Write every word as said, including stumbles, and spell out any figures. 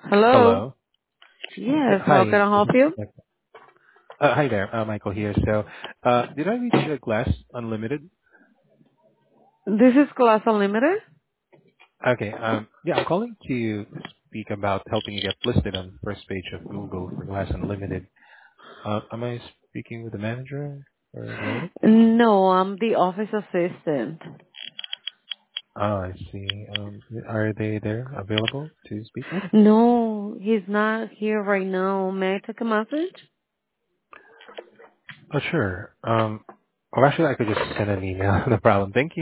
Hello. Hello. Yeah, Yes, how can hi. I This help is you? Michael. Uh, hi there, uh, Michael here. So, uh, did I reach uh, Glass Unlimited? This is Class Unlimited. Okay. Um, yeah, I'm calling to speak about helping you get listed on the first page of Google for Glass Unlimited. Uh, am I speaking with the manager or the owner? No, I'm the office assistant. Oh, I see. Um, are they there available to speak with? No, he's not here right now. May I take a message? Oh, sure. Um, or actually, I could just send an email. No problem. Thank you.